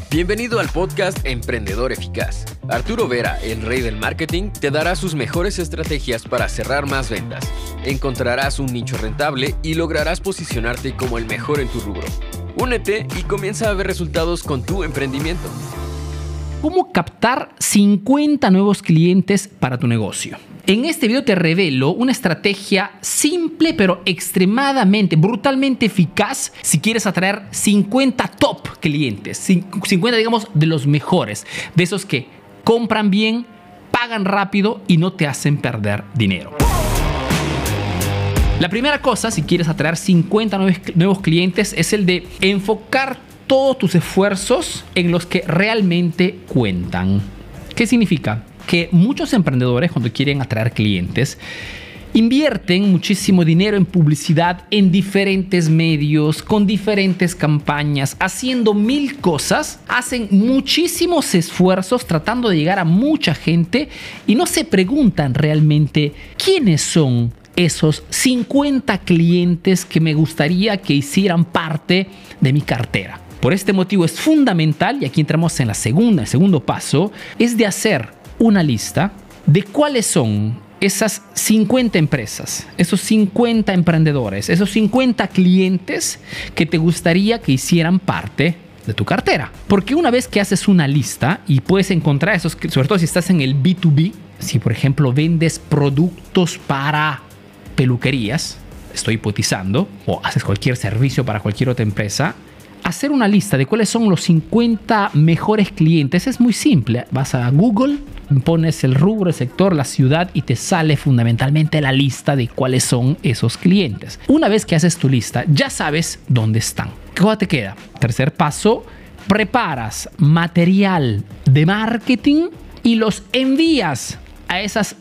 Bienvenido al podcast Emprendedor Eficaz. Arturo Vera, el rey del marketing, te dará sus mejores estrategias para cerrar más ventas. Encontrarás un nicho rentable y lograrás posicionarte como el mejor en tu rubro. Únete y comienza a ver resultados con tu emprendimiento. ¿Cómo captar 50 nuevos clientes para tu negocio? En este video te revelo una estrategia simple pero extremadamente, brutalmente eficaz si quieres atraer 50 top clientes, 50 digamos de los mejores, de esos que compran bien, pagan rápido y no te hacen perder dinero. La primera cosa, si quieres atraer 50 nuevos clientes, es el de enfocar todos tus esfuerzos en los que realmente cuentan. ¿Qué significa? Que muchos emprendedores, cuando quieren atraer clientes, invierten muchísimo dinero en publicidad en diferentes medios, con diferentes campañas, haciendo mil cosas, hacen muchísimos esfuerzos tratando de llegar a mucha gente y no se preguntan realmente quiénes son esos 50 clientes que me gustaría que hicieran parte de mi cartera. Por este motivo es fundamental, y aquí entramos en el segundo paso, es de hacer una lista de cuáles son esas 50 empresas, esos 50 emprendedores, esos 50 clientes que te gustaría que hicieran parte de tu cartera. Porque una vez que haces una lista y puedes encontrar esos, sobre todo si estás en el B2B, si por ejemplo vendes productos para peluquerías, estoy hipotizando, o haces cualquier servicio para cualquier otra empresa, hacer una lista de cuáles son los 50 mejores clientes es muy simple. Vas a Google, pones el rubro, el sector, la ciudad y te sale fundamentalmente la lista de cuáles son esos clientes. Una vez que haces tu lista, ya sabes dónde están. ¿Qué cosa te queda? Tercer paso, preparas material de marketing y los envías a esas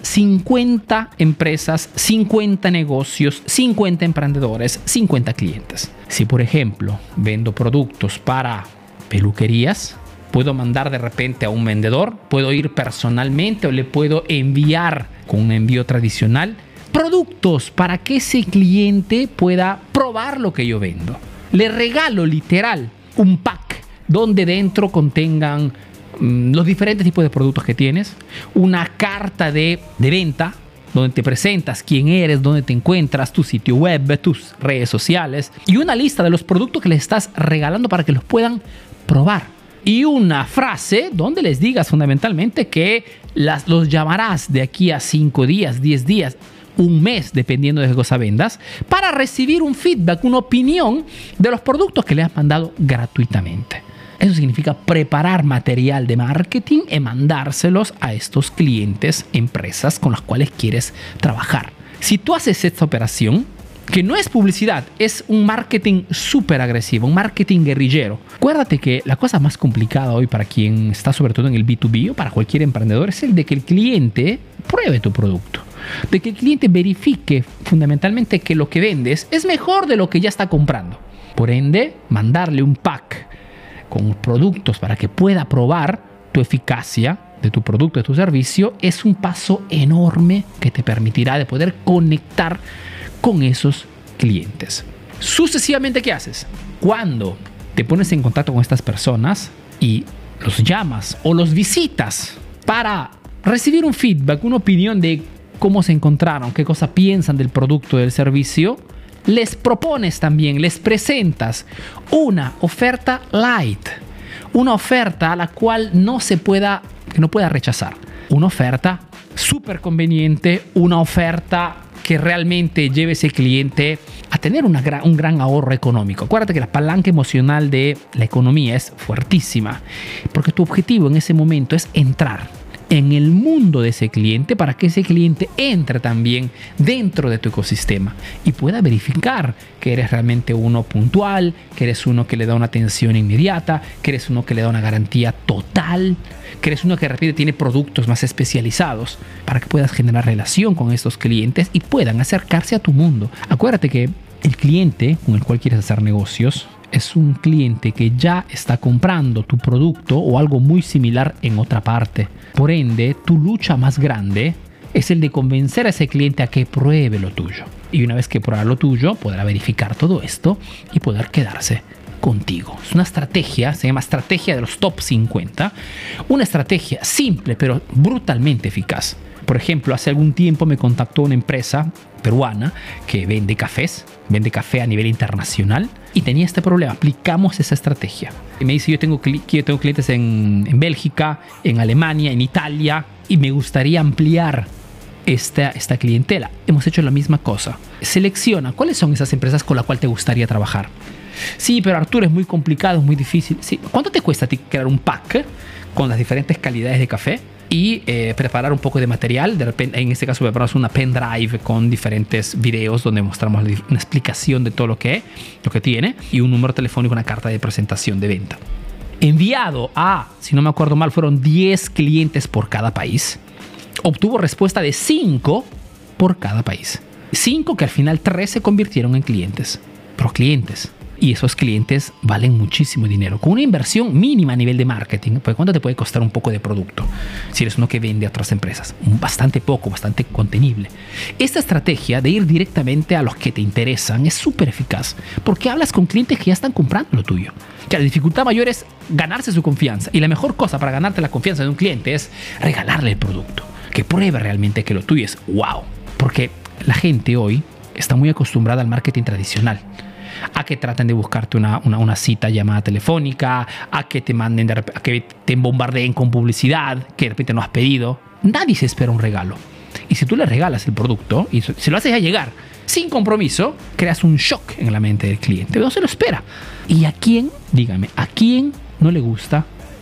50 empresas, 50 negocios, 50 emprendedores, 50 clientes. Si, por ejemplo, vendo productos para peluquerías, puedo mandar de repente a un vendedor, puedo ir personalmente o le puedo enviar con un envío tradicional productos para que ese cliente pueda probar lo que yo vendo. Le regalo literal un pack donde dentro contengan los diferentes tipos de productos que tienes, una carta de venta donde te presentas quién eres, dónde te encuentras, tu sitio web, tus redes sociales y una lista de los productos que les estás regalando para que los puedan probar. Y una frase donde les digas fundamentalmente que los llamarás de aquí a 5 días, 10 días, un mes, dependiendo de qué cosa vendas, para recibir un feedback, una opinión de los productos que le has mandado gratuitamente. Eso significa preparar material de marketing y mandárselos a estos clientes, empresas con las cuales quieres trabajar. Si tú haces esta operación, que no es publicidad, es un marketing súper agresivo, un marketing guerrillero. Acuérdate que la cosa más complicada hoy para quien está sobre todo en el B2B o para cualquier emprendedor es el de que el cliente pruebe tu producto. De que el cliente verifique fundamentalmente que lo que vendes es mejor de lo que ya está comprando. Por ende, mandarle un pack con productos para que pueda probar tu eficacia de tu producto, de tu servicio, es un paso enorme que te permitirá de poder conectar con esos clientes. Sucesivamente, ¿qué haces? Cuando te pones en contacto con estas personas y los llamas o los visitas para recibir un feedback, una opinión de cómo se encontraron, qué cosa piensan del producto, del servicio, les propones también, les presentas una oferta light, una oferta a la cual no pueda rechazar, una oferta súper conveniente, una oferta que realmente lleve a ese cliente a tener un gran ahorro económico. Acuérdate que la palanca emocional de la economía es fuertísima, porque tu objetivo en ese momento es entrar en el mundo de ese cliente para que ese cliente entre también dentro de tu ecosistema y pueda verificar que eres realmente uno puntual, que eres uno que le da una atención inmediata, que eres uno que le da una garantía total, que eres uno que de repente tiene productos más especializados para que puedas generar relación con estos clientes y puedan acercarse a tu mundo. Acuérdate que el cliente con el cual quieres hacer negocios es un cliente que ya está comprando tu producto o algo muy similar en otra parte. Por ende, tu lucha más grande es el de convencer a ese cliente a que pruebe lo tuyo. Y una vez que prueba lo tuyo, podrá verificar todo esto y poder quedarse contigo. Es una estrategia, se llama estrategia de los top 50. Una estrategia simple pero brutalmente eficaz. Por ejemplo, hace algún tiempo me contactó una empresa peruana que vende café a nivel internacional y tenía este problema. Aplicamos esa estrategia. Y me dice, yo tengo clientes en Bélgica, en Alemania, en Italia y me gustaría ampliar esta clientela. Hemos hecho la misma cosa. Selecciona cuáles son esas empresas con las cuales te gustaría trabajar. Sí, pero Arturo, es muy complicado, es muy difícil. Sí. ¿Cuánto te cuesta a ti crear un pack con las diferentes calidades de café? Y preparar un poco de material. De repente, en este caso preparamos una pendrive con diferentes videos donde mostramos una explicación de todo lo que tiene y un número telefónico, una carta de presentación de venta. Enviado a, si no me acuerdo mal, fueron 10 clientes por cada país. Obtuvo respuesta de 5 por cada país. 5 que al final 3 se convirtieron en clientes. Pero clientes. Y esos clientes valen muchísimo dinero. Con una inversión mínima a nivel de marketing, pues ¿cuánto te puede costar un poco de producto? Si eres uno que vende a otras empresas. Bastante poco, bastante contenible. Esta estrategia de ir directamente a los que te interesan es súper eficaz. Porque hablas con clientes que ya están comprando lo tuyo. Que la dificultad mayor es ganarse su confianza. Y la mejor cosa para ganarte la confianza de un cliente es regalarle el producto. Que pruebe realmente que lo tuyo es wow. Porque la gente hoy está muy acostumbrada al marketing tradicional. A que traten de buscarte una cita llamada telefónica, a que te manden, a que te bombardeen con publicidad que de repente no has pedido. Nadie se espera un regalo. Y si tú le regalas el producto y se lo haces a llegar sin compromiso, creas un shock en la mente del cliente. No se lo espera. ¿Y a quién, dígame, a quién no le gusta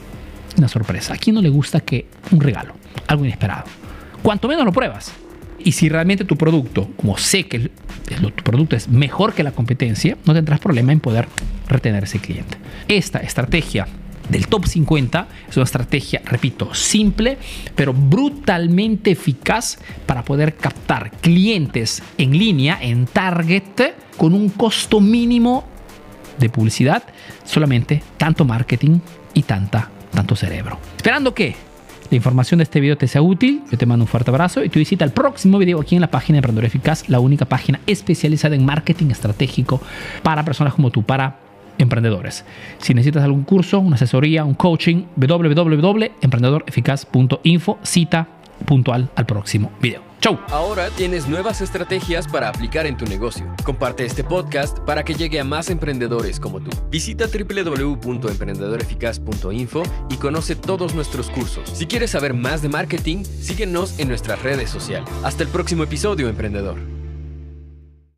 una sorpresa? ¿A quién no le gusta que un regalo, algo inesperado? Cuanto menos lo pruebas. Y si realmente tu producto, como sé que tu producto es mejor que la competencia, no tendrás problema en poder retener ese cliente. Esta estrategia del top 50 es una estrategia, repito, simple, pero brutalmente eficaz para poder captar clientes en línea, en target, con un costo mínimo de publicidad, solamente tanto marketing y tanto cerebro. Esperando que la información de este video te sea útil, yo te mando un fuerte abrazo y te visita el próximo video aquí en la página de Emprendedor Eficaz, la única página especializada en marketing estratégico para personas como tú, para emprendedores. Si necesitas algún curso, una asesoría, un coaching, www.emprendedoreficaz.info, cita puntual al próximo video. ¡Chau! Ahora tienes nuevas estrategias para aplicar en tu negocio. Comparte este podcast para que llegue a más emprendedores como tú. Visita www.emprendedoreficaz.info y conoce todos nuestros cursos. Si quieres saber más de marketing, síguenos en nuestras redes sociales. Hasta el próximo episodio, emprendedor.